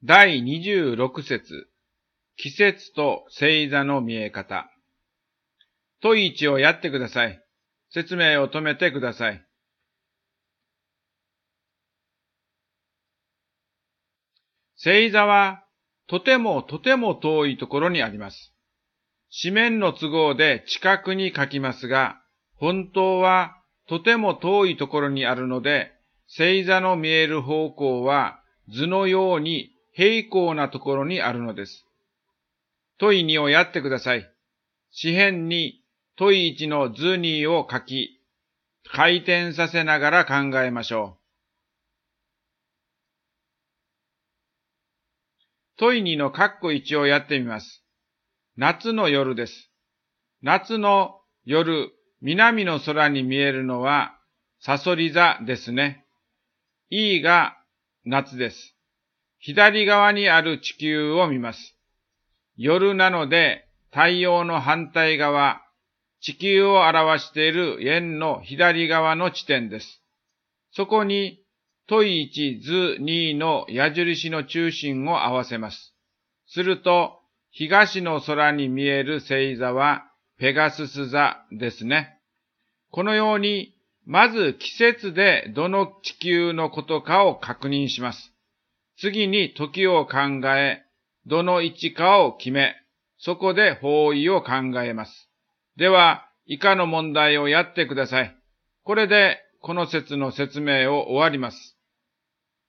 第26節、季節と星座の見え方。問1をやってください。説明を止めてください。星座はとても遠いところにあります。紙面の都合で近くに書きますが、本当はとても遠いところにあるので、星座の見える方向は図のように平行なところにあるのです。問2をやってください。紙辺に問1の図2を書き、回転させながら考えましょう。問2の括弧1をやってみます。夏の夜です。夏の夜、南の空に見えるのはさそり座ですね。E が夏です。左側にある地球を見ます。夜なので太陽の反対側、地球を表している円の左側の地点です。そこに問1図2の矢印の中心を合わせます。すると、東の空に見える星座はペガスス座ですね。このように、まず季節でどの地球のことかを確認します。次に時を考え、どの位置かを決め、そこで方位を考えます。では、以下の問題をやってください。これでこの説の説明を終わります。